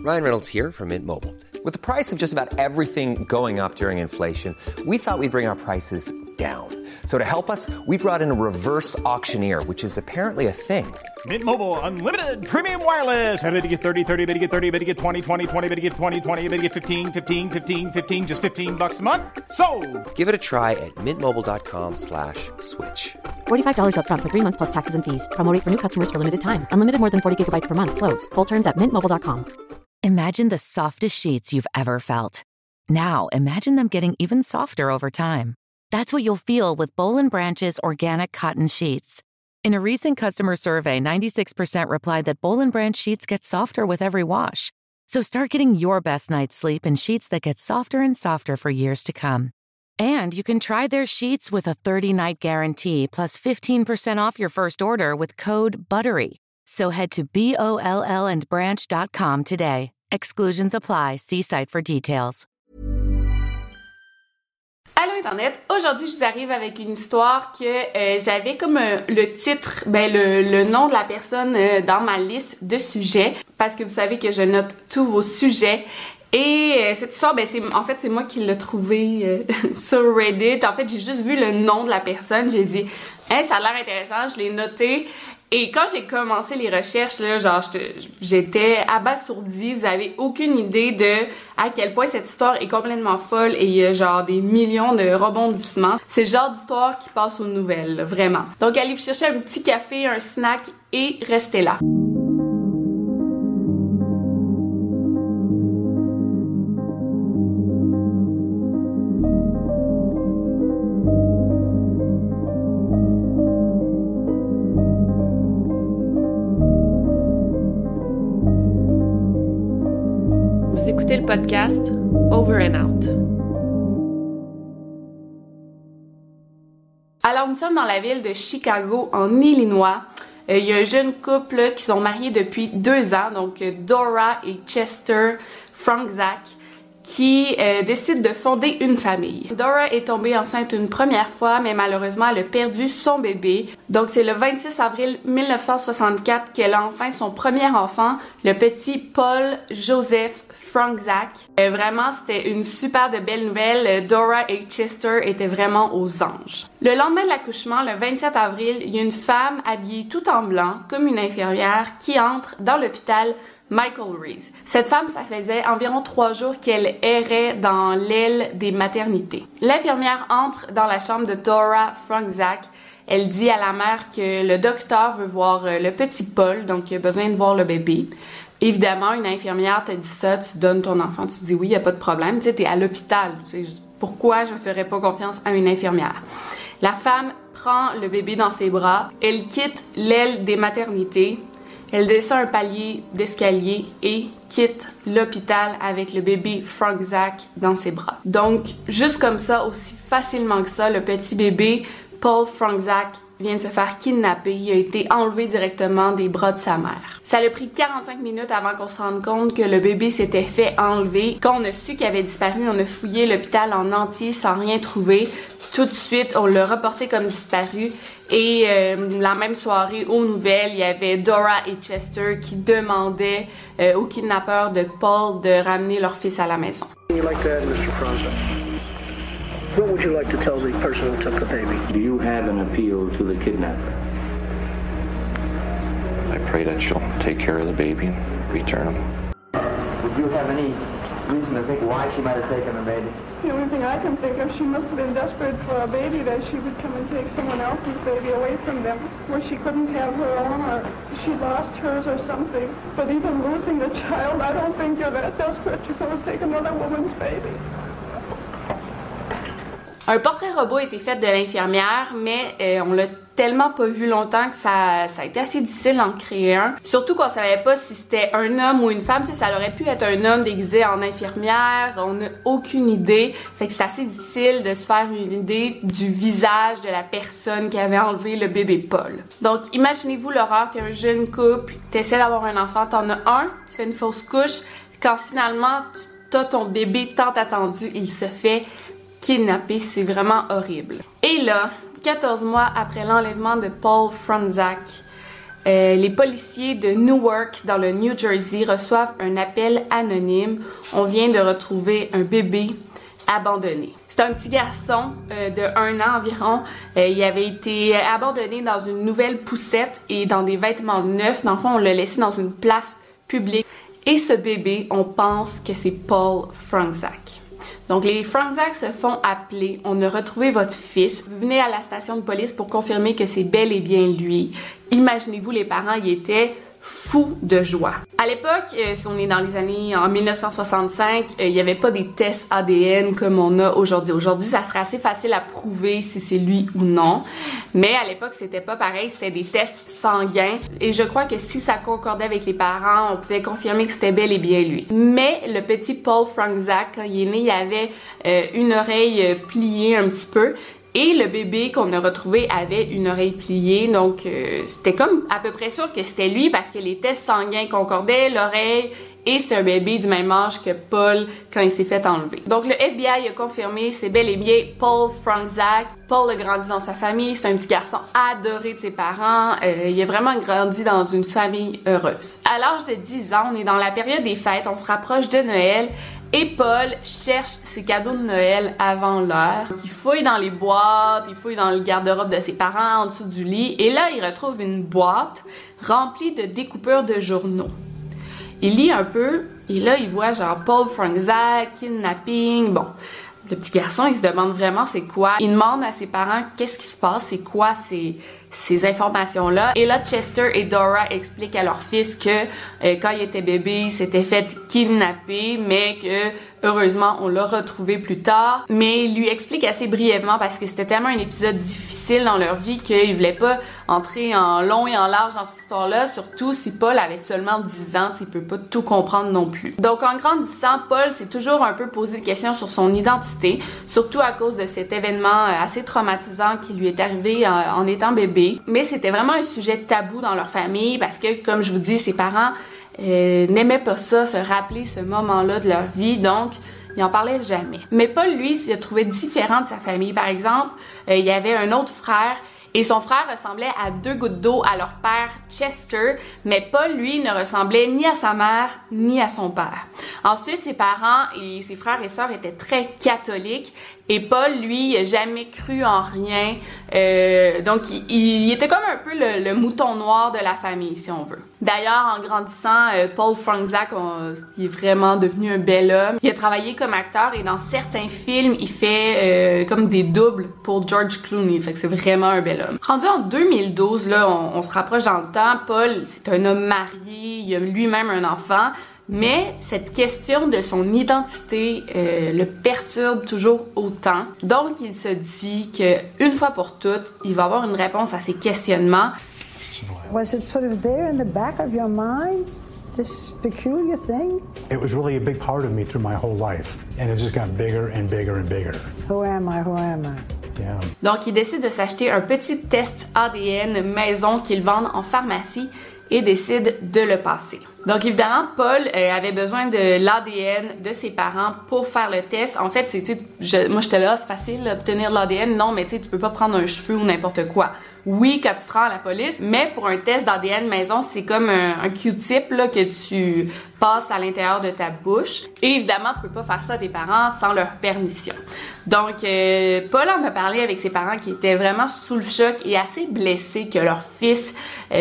Ryan Reynolds here from Mint Mobile. With the price of just about everything going up during inflation, we thought we'd bring our prices down. So to help us, we brought in a reverse auctioneer, which is apparently a thing. Mint Mobile Unlimited Premium Wireless. How to get 30, 30, bit to get 30, bit to get 20, 20, 20, bit to get 20, 20, bit to get 15, 15, 15, 15, just $15 a month? Sold! Give it a try at mintmobile.com/switch. $45 up front for 3 months plus taxes and fees. Promo rate for new customers for limited time. Unlimited more than 40 gigabytes per month. Slows full terms at mintmobile.com. Imagine the softest sheets you've ever felt. Now, imagine them getting even softer over time. That's what you'll feel with Boll & Branch's organic cotton sheets. In a recent customer survey, 96% replied that Boll & Branch sheets get softer with every wash. So start getting your best night's sleep in sheets that get softer and softer for years to come. And you can try their sheets with a 30-night guarantee plus 15% off your first order with code BUTTERY. So head to BOLLandbranch.com today. Exclusions apply. See site for details. Allô Internet, aujourd'hui je vous arrive avec une histoire que j'avais comme le titre, le nom de la personne dans ma liste de sujets, parce que vous savez que je note tous vos sujets. Et cette histoire, c'est moi qui l'ai trouvée sur Reddit. En fait, j'ai juste vu le nom de la personne, j'ai dit ça a l'air intéressant, je l'ai noté. Et quand j'ai commencé les recherches, là, j'étais abasourdie. Vous avez aucune idée de à quel point cette histoire est complètement folle et il y a des millions de rebondissements. C'est le genre d'histoire qui passe aux nouvelles, là, vraiment. Donc allez vous chercher un petit café, un snack et restez là. Vous écoutez le podcast Over and Out. Alors, nous sommes dans la ville de Chicago, en Illinois. Il y a un jeune couple qui sont mariés depuis 2 ans, donc Dora et Chester Franczak, qui décident de fonder une famille. Dora est tombée enceinte une première fois, mais malheureusement, elle a perdu son bébé. Donc, c'est le 26 avril 1964 qu'elle a enfin son premier enfant, le petit Paul Joseph Franczak. Vraiment, c'était une super de belle nouvelle. Dora et Chester étaient vraiment aux anges. Le lendemain de l'accouchement, le 27 avril, il y a une femme habillée tout en blanc, comme une infirmière, qui entre dans l'hôpital Michael Reese. Cette femme, ça faisait environ 3 jours qu'elle errait dans l'aile des maternités. L'infirmière entre dans la chambre de Dora Franczak. Elle dit à la mère que le docteur veut voir le petit Paul, donc il a besoin de voir le bébé. Évidemment, une infirmière te dit ça, tu donnes ton enfant, tu te dis oui, il n'y a pas de problème, tu sais, t'es à l'hôpital. Pourquoi je ne ferais pas confiance à une infirmière? La femme prend le bébé dans ses bras, elle quitte l'aile des maternités, elle descend un palier d'escalier et quitte l'hôpital avec le bébé Franczak dans ses bras. Donc, juste comme ça, aussi facilement que ça, le petit bébé Paul Franczak vient de se faire kidnapper. Il a été enlevé directement des bras de sa mère. Ça a pris 45 minutes avant qu'on se rende compte que le bébé s'était fait enlever. Quand on a su qu'il avait disparu, on a fouillé l'hôpital en entier sans rien trouver. Tout de suite, on l'a reporté comme disparu. Et la même soirée, aux nouvelles, il y avait Dora et Chester qui demandaient aux kidnappeurs de Paul de ramener leur fils à la maison. What would you like to tell the person who took the baby? Do you have an appeal to the kidnapper? I pray that she'll take care of the baby and return him. Would you have any reason to think why she might have taken the baby? The only thing I can think of, she must have been desperate for a baby, that she would come and take someone else's baby away from them, where she couldn't have her own, or she lost hers or something. But even losing the child, I don't think you're that desperate to go and take another woman's baby. Un portrait robot a été fait de l'infirmière, mais on l'a tellement pas vu longtemps que ça a été assez difficile d'en créer un. Surtout qu'on savait pas si c'était un homme ou une femme. Ça aurait pu être un homme déguisé en infirmière. On n'a aucune idée. Fait que c'est assez difficile de se faire une idée du visage de la personne qui avait enlevé le bébé Paul. Donc, imaginez-vous l'horreur. T'es un jeune couple, t'essaies d'avoir un enfant, t'en as un, tu fais une fausse couche. Quand finalement, t'as ton bébé tant attendu, il se fait kidnappé, c'est vraiment horrible. Et là, 14 mois après l'enlèvement de Paul Franczak, les policiers de Newark, dans le New Jersey, reçoivent un appel anonyme. On vient de retrouver un bébé abandonné. C'est un petit garçon de 1 an environ. Il avait été abandonné dans une nouvelle poussette et dans des vêtements neufs. Dans le fond, on l'a laissé dans une place publique. Et ce bébé, on pense que c'est Paul Frangzak. Donc, les Frangzak se font appeler. On a retrouvé votre fils. Venez à la station de police pour confirmer que c'est bel et bien lui. Imaginez-vous, les parents y étaient fous de joie. À l'époque, si on est dans les années en 1965, il n'y avait pas des tests ADN comme on a aujourd'hui. Aujourd'hui, ça serait assez facile à prouver si c'est lui ou non. Mais à l'époque, c'était pas pareil, c'était des tests sanguins. Et je crois que si ça concordait avec les parents, on pouvait confirmer que c'était bel et bien lui. Mais le petit Paul Frangzak, quand il est né, il avait une oreille pliée un petit peu. Et le bébé qu'on a retrouvé avait une oreille pliée, donc c'était comme à peu près sûr que c'était lui parce que les tests sanguins concordaient, l'oreille, et c'est un bébé du même âge que Paul quand il s'est fait enlever. Donc le FBI a confirmé, c'est bel et bien Paul Frangzak. Paul a grandi dans sa famille, c'est un petit garçon adoré de ses parents, il a vraiment grandi dans une famille heureuse. À l'âge de 10 ans, on est dans la période des fêtes, on se rapproche de Noël. Et Paul cherche ses cadeaux de Noël avant l'heure. Il fouille dans les boîtes, il fouille dans le garde-robe de ses parents, en dessous du lit. Et là, il retrouve une boîte remplie de découpures de journaux. Il lit un peu, et là, il voit genre Paul Frangzak, kidnapping, bon. Le petit garçon, il se demande vraiment c'est quoi. Il demande à ses parents qu'est-ce qui se passe, c'est quoi ces informations-là. Et là, Chester et Dora expliquent à leur fils que quand il était bébé, il s'était fait kidnapper, mais que heureusement, on l'a retrouvé plus tard. Mais il lui explique assez brièvement parce que c'était tellement un épisode difficile dans leur vie qu'il voulait pas entrer en long et en large dans cette histoire-là, surtout si Paul avait seulement 10 ans, il peut pas tout comprendre non plus. Donc, en grandissant, Paul s'est toujours un peu posé des questions sur son identité, surtout à cause de cet événement assez traumatisant qui lui est arrivé en étant bébé. Mais c'était vraiment un sujet tabou dans leur famille parce que, comme je vous dis, ses parents n'aimaient pas ça, se rappeler ce moment-là de leur vie, donc il en parlait jamais. Mais Paul, lui, se trouvait différent de sa famille. Par exemple, il y avait un autre frère et son frère ressemblait à 2 gouttes d'eau à leur père Chester, mais Paul, lui, ne ressemblait ni à sa mère ni à son père. Ensuite, ses parents et ses frères et sœurs étaient très catholiques et Paul, lui, il n'a jamais cru en rien. Donc, il était comme un peu le mouton noir de la famille, si on veut. D'ailleurs, en grandissant, Paul Frangzak, il est vraiment devenu un bel homme. Il a travaillé comme acteur et dans certains films, il fait comme des doubles pour George Clooney. Fait que c'est vraiment un bel homme. Rendu en 2012, là, on se rapproche dans le temps. Paul, c'est un homme marié, il a lui-même un enfant. Mais cette question de son identité le perturbe toujours autant. Donc, il se dit qu'une fois pour toutes, il va avoir une réponse à ses questionnements. Was it sort of there in the back of your mind, this peculiar thing? It was really a big part of me through my whole life. And it just got bigger and bigger and bigger. Who am I? Who am I? Yeah. Donc, il décide de s'acheter un petit test ADN maison qu'il vend en pharmacie et décide de le passer. Donc, évidemment, Paul avait besoin de l'ADN de ses parents pour faire le test. En fait, moi, j'étais là, c'est facile d'obtenir de l'ADN. Non, mais tu peux pas prendre un cheveu ou n'importe quoi. Oui, quand tu te rends à la police, mais pour un test d'ADN maison, c'est comme un Q-tip là, que tu passes à l'intérieur de ta bouche. Et évidemment, tu peux pas faire ça à tes parents sans leur permission. Donc, Paul en a parlé avec ses parents qui étaient vraiment sous le choc et assez blessés que leur fils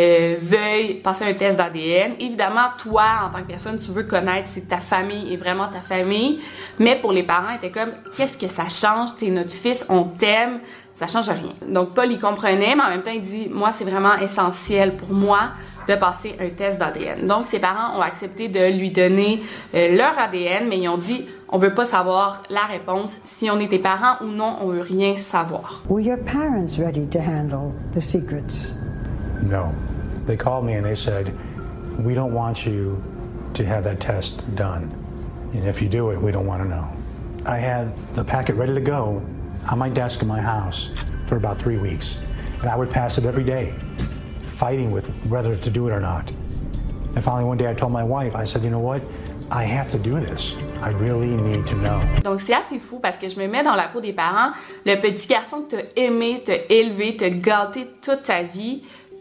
veuille passer un test d'ADN. Évidemment, toi, en tant que personne, tu veux connaître si ta famille est vraiment ta famille. Mais pour les parents, ils étaient comme, qu'est-ce que ça change? T'es notre fils, on t'aime. Ça change rien. Donc, Paul, il comprenait, mais en même temps, il dit, moi, c'est vraiment essentiel pour moi de passer un test d'ADN. Donc, ses parents ont accepté de lui donner leur ADN, mais ils ont dit, on veut pas savoir la réponse. Si on est tes parents ou non, on veut rien savoir. Were your parents ready to handle the secrets? No. They called me and they said, we don't want you to have that test done. And if you do it, we don't want to know. I had the packet ready to go on my desk in my house for about 3 weeks. And I would pass it every day, fighting with whether to do it or not. And finally one day I told my wife, I said, you know what? I have to do this. I really need to know. Donc, c'est assez fou parce que je me mets dans la peau des parents. Le petit garçon que t'as aimé, t'as élevé, t'as gâté toute ta vie,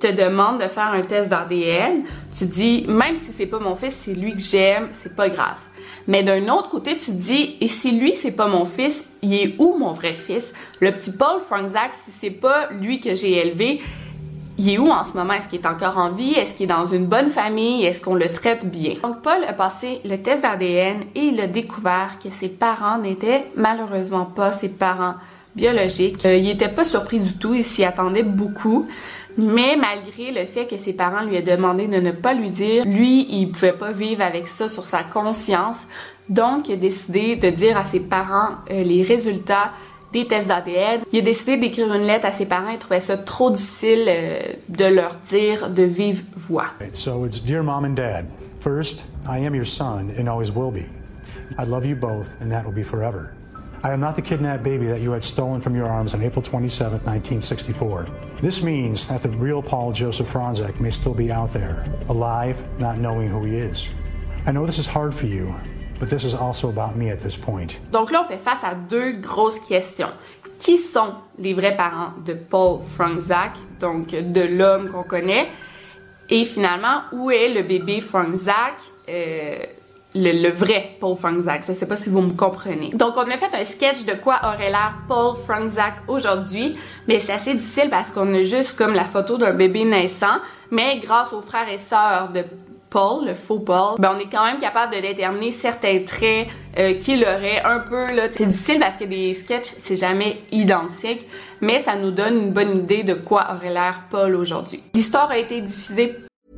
te demande de faire un test d'ADN, tu dis, même si c'est pas mon fils, c'est lui que j'aime, c'est pas grave. Mais d'un autre côté, tu te dis, et si lui, c'est pas mon fils, il est où mon vrai fils? Le petit Paul Frangzak, si c'est pas lui que j'ai élevé, il est où en ce moment? Est-ce qu'il est encore en vie? Est-ce qu'il est dans une bonne famille? Est-ce qu'on le traite bien? Donc, Paul a passé le test d'ADN et il a découvert que ses parents n'étaient malheureusement pas ses parents biologiques. Il était pas surpris du tout, il s'y attendait beaucoup. Mais malgré le fait que ses parents lui aient demandé de ne pas lui dire, lui, il pouvait pas vivre avec ça sur sa conscience. Donc, il a décidé de dire à ses parents les résultats des tests d'ADN. Il a décidé d'écrire une lettre à ses parents. Il trouvait ça trop difficile de leur dire de vive voix. So it's dear mom and dad. First, I am your son and always will be. I love you both and that will be forever. I am not the kidnapped baby that you had stolen from your arms on April 27, 1964. This means that the real Paul Joseph Frangzak may still be out there, alive, not knowing who he is. I know this is hard for you, but this is also about me at this point. Donc là, on fait face à deux grosses questions. Qui sont les vrais parents de Paul Frangzak, donc de l'homme qu'on connaît? Et finalement, où est le bébé Frangzak? Le vrai Paul Frangzak. Je ne sais pas si vous me comprenez. Donc, on a fait un sketch de quoi aurait l'air Paul Frangzak aujourd'hui, mais c'est assez difficile parce qu'on a juste comme la photo d'un bébé naissant, mais grâce aux frères et sœurs de Paul, le faux Paul, on est quand même capable de déterminer certains traits qu'il aurait un peu, là. C'est difficile parce que des sketchs, c'est jamais identique, mais ça nous donne une bonne idée de quoi aurait l'air Paul aujourd'hui. L'histoire a été diffusée.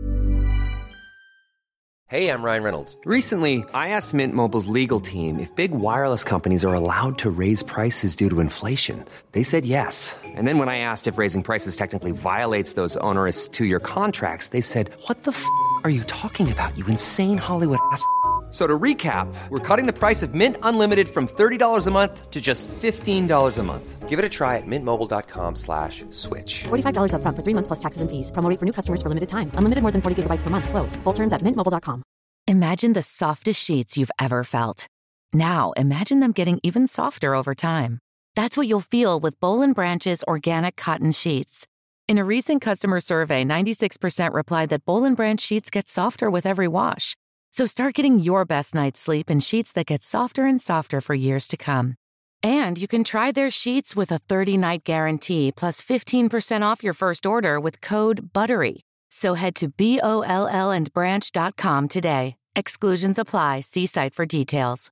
Hey, I'm Ryan Reynolds. Recently, I asked Mint Mobile's legal team if big wireless companies are allowed to raise prices due to inflation. They said yes. And then when I asked if raising prices technically violates those onerous two-year contracts, they said, "What the f*** are you talking about, you insane Hollywood ass?" So to recap, we're cutting the price of Mint Unlimited from $30 a month to just $15 a month. Give it a try at mintmobile.com/switch. $45 up front for 3 months plus taxes and fees. Promo rate for new customers for limited time. Unlimited more than 40 gigabytes per month. Slows full terms at mintmobile.com. Imagine the softest sheets you've ever felt. Now, imagine them getting even softer over time. That's what you'll feel with Boll & Branch's organic cotton sheets. In a recent customer survey, 96% replied that Boll & Branch sheets get softer with every wash. So start getting your best night's sleep in sheets that get softer and softer for years to come. And you can try their sheets with a 30-night guarantee plus 15% off your first order with code BUTTERY. So head to BOLLandbranch.com today. Exclusions apply. See site for details.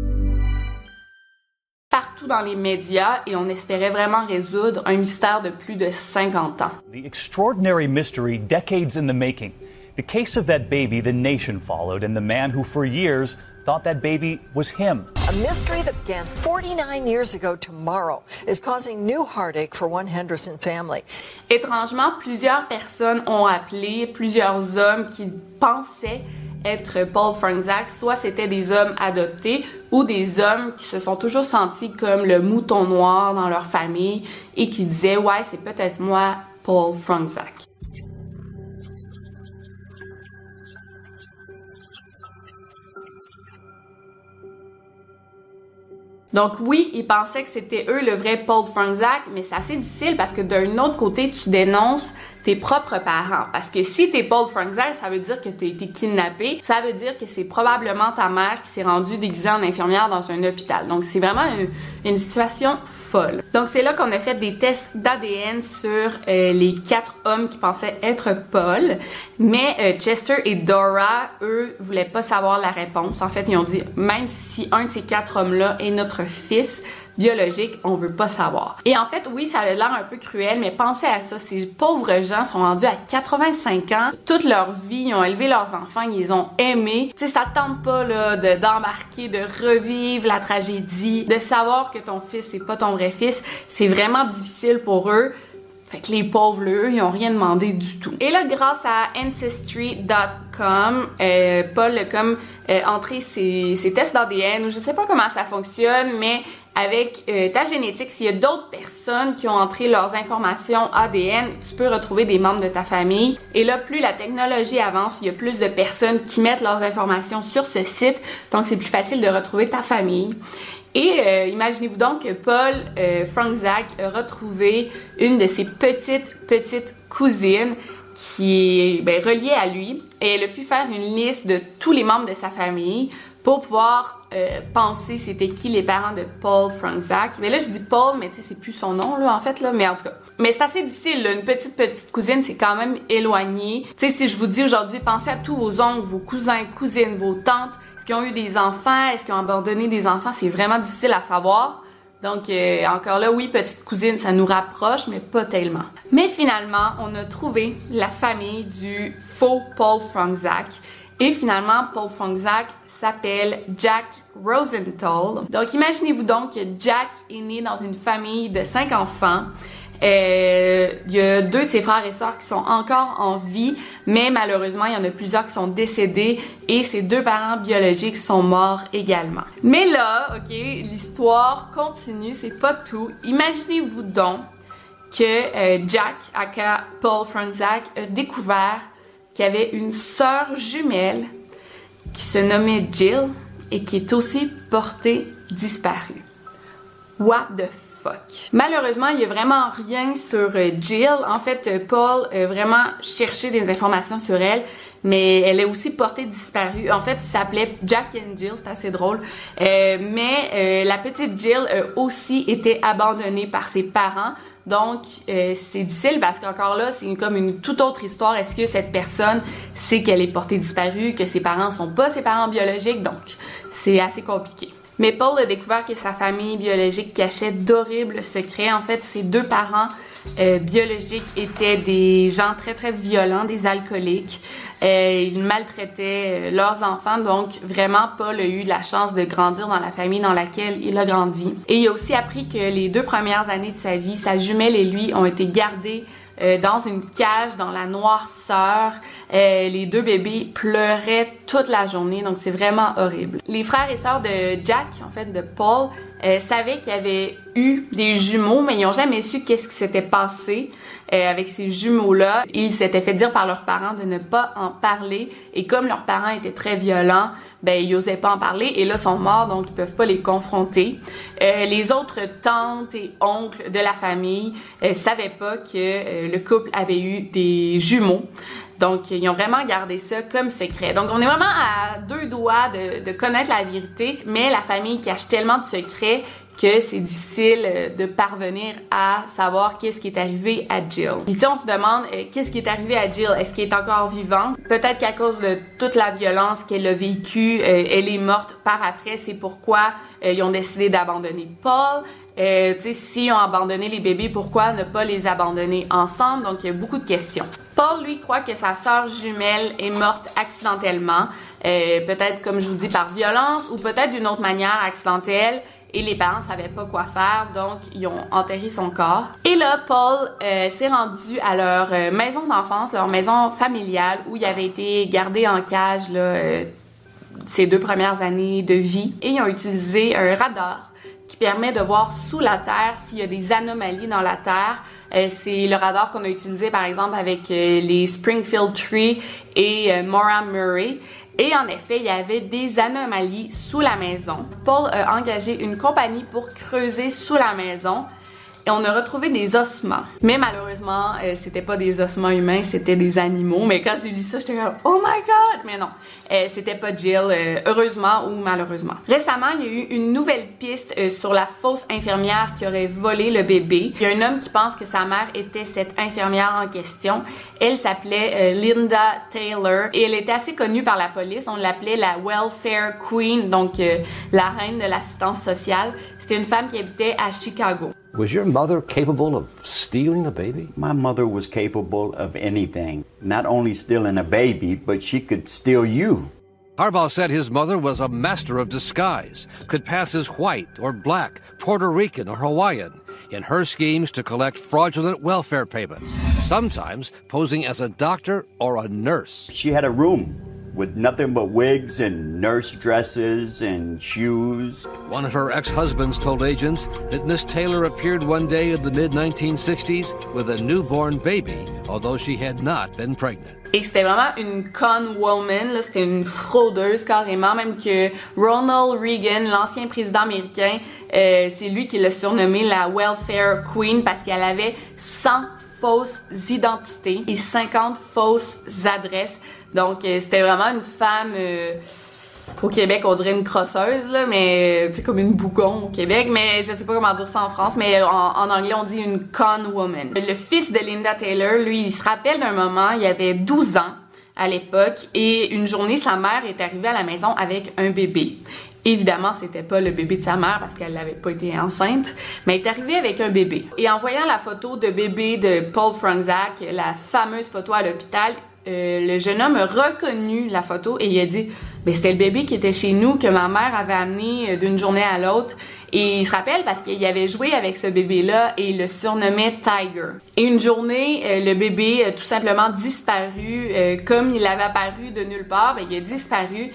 Partout dans les médias et on espérait vraiment résoudre un mystère de plus de 50 ans. The extraordinary mystery decades in the making. The case of that baby the nation followed and the man who for years thought that baby was him. A mystery that began 49 years ago tomorrow is causing new heartache for one Henderson family. Étrangement, plusieurs personnes ont appelé, plusieurs hommes qui pensaient être Paul Frangzak, soit c'était des hommes adoptés ou des hommes qui se sont toujours sentis comme le mouton noir dans leur famille et qui disaient « Ouais, c'est peut-être moi, Paul Frangzak ». Donc oui, ils pensaient que c'était eux le vrai Paul Frangzak, mais c'est assez difficile parce que d'un autre côté, tu dénonces tes propres parents. Parce que si t'es Paul Frangzak, ça veut dire que t'as été kidnappé. Ça veut dire que c'est probablement ta mère qui s'est rendue déguisée en infirmière dans un hôpital. Donc c'est vraiment une situation folle. Donc c'est là qu'on a fait des tests d'ADN sur les 4 hommes qui pensaient être Paul. Mais Chester et Dora, eux, voulaient pas savoir la réponse. En fait, ils ont dit, même si un de ces 4 hommes-là est notre fils biologique, on veut pas savoir. Et en fait, oui, ça a l'air un peu cruel, mais pensez à ça, ces pauvres gens sont rendus à 85 ans, toute leur vie, ils ont élevé leurs enfants, ils les ont aimés. Tu sais, ça tente pas là d'embarquer, de revivre la tragédie, de savoir que ton fils c'est pas ton vrai fils, c'est vraiment difficile pour eux. Fait que les pauvres, eux, ils ont rien demandé du tout. Et là, grâce à Ancestry.com, Paul a comme entré ses tests d'ADN, ou je sais pas comment ça fonctionne, mais avec ta génétique, s'il y a d'autres personnes qui ont entré leurs informations ADN, tu peux retrouver des membres de ta famille. Et là, plus la technologie avance, il y a plus de personnes qui mettent leurs informations sur ce site, donc c'est plus facile de retrouver ta famille. Et imaginez-vous donc que Paul Frangzak a retrouvé une de ses petites cousines qui est reliée à lui et elle a pu faire une liste de tous les membres de sa famille pour pouvoir penser c'était qui les parents de Paul Franczak. Mais là, je dis Paul, mais tu sais, c'est plus son nom, là, en fait, là, mais en tout cas. Mais c'est assez difficile, là. Une petite cousine, c'est quand même éloigné. Tu sais, si je vous dis aujourd'hui, pensez à tous vos oncles, vos cousins, cousines, vos tantes, est-ce qu'ils ont eu des enfants, est-ce qu'ils ont abandonné des enfants, c'est vraiment difficile à savoir. Donc, encore là, oui, petite cousine, ça nous rapproche, mais pas tellement. Mais finalement, on a trouvé la famille du faux Paul Franczak. Et finalement, Paul Franczak s'appelle Jack Rosenthal. Donc, imaginez-vous donc que Jack est né dans une famille de 5 enfants. Il y a 2 de ses frères et sœurs qui sont encore en vie, mais malheureusement, il y en a plusieurs qui sont décédés et ses 2 parents biologiques sont morts également. Mais là, ok, l'histoire continue, c'est pas tout. Imaginez-vous donc que Jack, aka Paul Franczak, a découvert qu'il y avait une sœur jumelle qui se nommait Jill et qui est aussi portée disparue. What the fuck? Malheureusement, il n'y a vraiment rien sur Jill. En fait, Paul a vraiment cherché des informations sur elle, mais elle est aussi portée disparue. En fait, il s'appelait Jack and Jill, c'est assez drôle. Mais la petite Jill a aussi été abandonnée par ses parents. Donc, c'est difficile parce qu'encore là, c'est comme une toute autre histoire. Est-ce que cette personne sait qu'elle est portée disparue, que ses parents sont pas ses parents biologiques? Donc, c'est assez compliqué. Mais Paul a découvert que sa famille biologique cachait d'horribles secrets. En fait, ses 2 parents biologiques étaient des gens très, très violents, des alcooliques. Ils maltraitaient leurs enfants. Donc, vraiment, Paul a eu la chance de grandir dans la famille dans laquelle il a grandi. Et il a aussi appris que les 2 premières années de sa vie, sa jumelle et lui ont été gardés dans une cage, dans la noirceur. Les 2 bébés pleuraient toute la journée, donc c'est vraiment horrible. Les frères et sœurs de Jack, en fait de Paul, savaient qu'il y avait eu des jumeaux, mais ils n'ont jamais su qu'est-ce qui s'était passé avec ces jumeaux-là. Ils s'étaient fait dire par leurs parents de ne pas en parler, et comme leurs parents étaient très violents, ben ils n'osaient pas en parler, et là sont morts, donc ils peuvent pas les confronter. Les autres tantes et oncles de la famille savaient pas que le couple avait eu des jumeaux. Donc, ils ont vraiment gardé ça comme secret. Donc, on est vraiment à 2 doigts de connaître la vérité, mais la famille cache tellement de secrets que c'est difficile de parvenir à savoir qu'est-ce qui est arrivé à Jill. Puis, on se demande qu'est-ce qui est arrivé à Jill. Est-ce qu'elle est encore vivante? Peut-être qu'à cause de toute la violence qu'elle a vécue, elle est morte par après. C'est pourquoi ils ont décidé d'abandonner Paul. S'ils ont abandonné les bébés, pourquoi ne pas les abandonner ensemble? Donc, il y a beaucoup de questions. Paul, lui, croit que sa sœur jumelle est morte accidentellement, peut-être, comme je vous dis, par violence ou peut-être d'une autre manière accidentelle, et les parents savaient pas quoi faire, donc ils ont enterré son corps. Et là, Paul s'est rendu à leur maison d'enfance, leur maison familiale, où il avait été gardé en cage là, ses 2 premières années de vie, et ils ont utilisé un radar qui permet de voir sous la terre s'il y a des anomalies dans la terre. C'est le radar qu'on a utilisé par exemple avec les Springfield Tree et Maura Murray. Et en effet, il y avait des anomalies sous la maison. Paul a engagé une compagnie pour creuser sous la maison. Et on a retrouvé des ossements. Mais malheureusement, c'était pas des ossements humains, c'était des animaux. Mais quand j'ai lu ça, j'étais comme « Oh my God! » Mais non, c'était pas Jill, heureusement ou malheureusement. Récemment, il y a eu une nouvelle piste sur la fausse infirmière qui aurait volé le bébé. Il y a un homme qui pense que sa mère était cette infirmière en question. Elle s'appelait Linda Taylor et elle était assez connue par la police. On l'appelait la Welfare Queen, donc la reine de l'assistance sociale. C'était une femme qui habitait à Chicago. Was your mother capable of stealing a baby? My mother was capable of anything. Not only stealing a baby, but she could steal you. Harbaugh said his mother was a master of disguise, could pass as white or black, Puerto Rican or Hawaiian, in her schemes to collect fraudulent welfare payments, sometimes posing as a doctor or a nurse. She had a room with nothing but wigs and nurse dresses and shoes. One of her ex-husbands told agents that Miss Taylor appeared one day in the mid-1960s with a newborn baby, although she had not been pregnant. Et c'était vraiment une con woman, là, c'était une fraudeuse carrément, même que Ronald Reagan, l'ancien président américain, c'est lui qui l'a surnommée la Welfare Queen parce qu'elle avait 100 fausses identités et 50 fausses adresses. Donc, c'était vraiment une femme... au Québec, on dirait une crosseuse, là, mais tu sais, comme une bougon au Québec, mais je sais pas comment dire ça en France, mais en anglais, on dit une con woman. Le fils de Linda Taylor, lui, il se rappelle d'un moment, il avait 12 ans à l'époque, et une journée, sa mère est arrivée à la maison avec un bébé. Évidemment, c'était pas le bébé de sa mère parce qu'elle n'avait pas été enceinte, mais elle est arrivée avec un bébé. Et en voyant la photo de bébé de Paul Frangzak, la fameuse photo à l'hôpital, le jeune homme a reconnu la photo et il a dit « Ben, c'était le bébé qui était chez nous, que ma mère avait amené d'une journée à l'autre. » Et il se rappelle parce qu'il avait joué avec ce bébé-là et il le surnommait Tiger. Et une journée, le bébé a tout simplement disparu. Comme il avait apparu de nulle part, ben, il a disparu.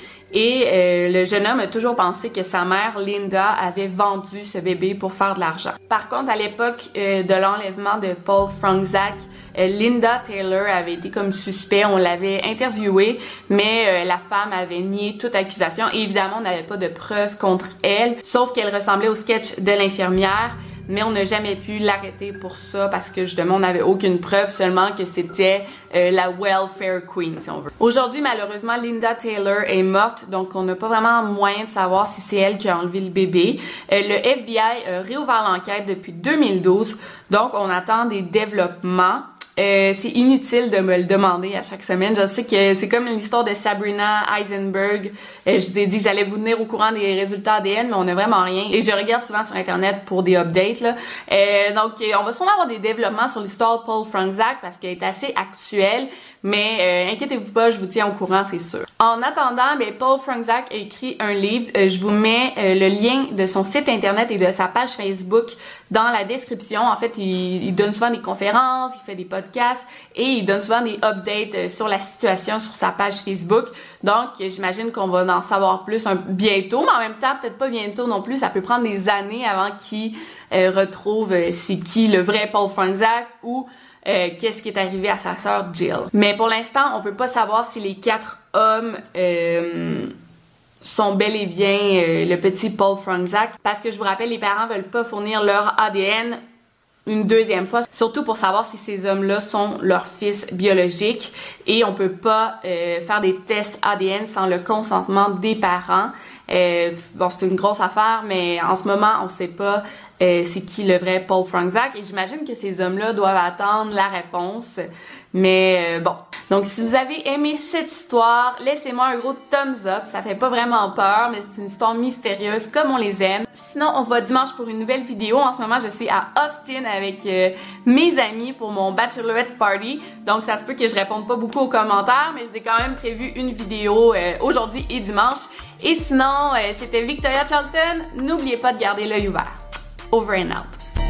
Et le jeune homme a toujours pensé que sa mère, Linda, avait vendu ce bébé pour faire de l'argent. Par contre, à l'époque de l'enlèvement de Paul Frangzak, Linda Taylor avait été comme suspect. On l'avait interviewée, mais la femme avait nié toute accusation. Et évidemment, on n'avait pas de preuves contre elle, sauf qu'elle ressemblait au sketch de l'infirmière. Mais on n'a jamais pu l'arrêter pour ça parce que justement on n'avait aucune preuve, seulement que c'était la welfare queen si on veut. Aujourd'hui malheureusement Linda Taylor est morte, donc on n'a pas vraiment moyen de savoir si c'est elle qui a enlevé le bébé. Le FBI a réouvert l'enquête depuis 2012, donc on attend des développements. C'est inutile de me le demander à chaque semaine. Je sais que c'est comme l'histoire de Sabrina Eisenberg. Je vous ai dit que j'allais vous tenir au courant des résultats ADN, mais on n'a vraiment rien. Et je regarde souvent sur Internet pour des updates, là. Donc, on va sûrement avoir des développements sur l'histoire de Paul Frangzak parce qu'elle est assez actuelle. Mais inquiétez-vous pas, je vous tiens au courant, c'est sûr. En attendant, Paul Frangzak a écrit un livre. Je vous mets le lien de son site internet et de sa page Facebook dans la description. En fait, il donne souvent des conférences, il fait des podcasts et il donne souvent des updates sur la situation sur sa page Facebook. Donc, j'imagine qu'on va en savoir plus bientôt, mais en même temps, peut-être pas bientôt non plus. Ça peut prendre des années avant qu'il retrouve c'est qui le vrai Paul Frangzak ou qu'est-ce qui est arrivé à sa sœur Jill. Mais pour l'instant, on peut pas savoir si les 4 hommes sont bel et bien le petit Paul Frangzak, parce que je vous rappelle, les parents veulent pas fournir leur ADN une deuxième fois, surtout pour savoir si ces hommes-là sont leurs fils biologiques, et on peut pas faire des tests ADN sans le consentement des parents. Bon, c'est une grosse affaire, mais en ce moment, on sait pas c'est qui le vrai Paul Frangzak, et j'imagine que ces hommes-là doivent attendre la réponse. Mais bon. Donc, si vous avez aimé cette histoire, laissez-moi un gros thumbs up. Ça fait pas vraiment peur, mais c'est une histoire mystérieuse comme on les aime. Sinon, on se voit dimanche pour une nouvelle vidéo. En ce moment, je suis à Austin avec mes amis pour mon bachelorette party. Donc, ça se peut que je réponde pas beaucoup aux commentaires, mais je vous ai quand même prévu une vidéo aujourd'hui et dimanche. Et sinon, c'était Victoria Charlton. N'oubliez pas de garder l'œil ouvert. Over and out.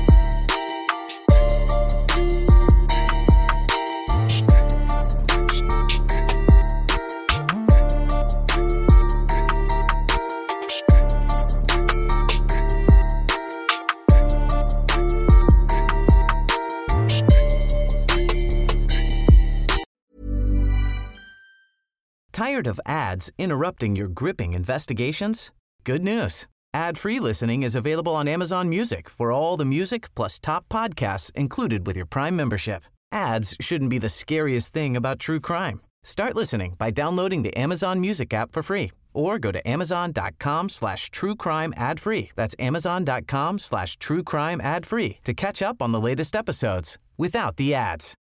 Tired of ads interrupting your gripping investigations? Good news. Ad-free listening is available on Amazon Music for all the music plus top podcasts included with your Prime membership. Ads shouldn't be the scariest thing about true crime. Start listening by downloading the Amazon Music app for free or go to amazon.com/truecrime ad-free. That's amazon.com/truecrime ad-free to catch up on the latest episodes without the ads.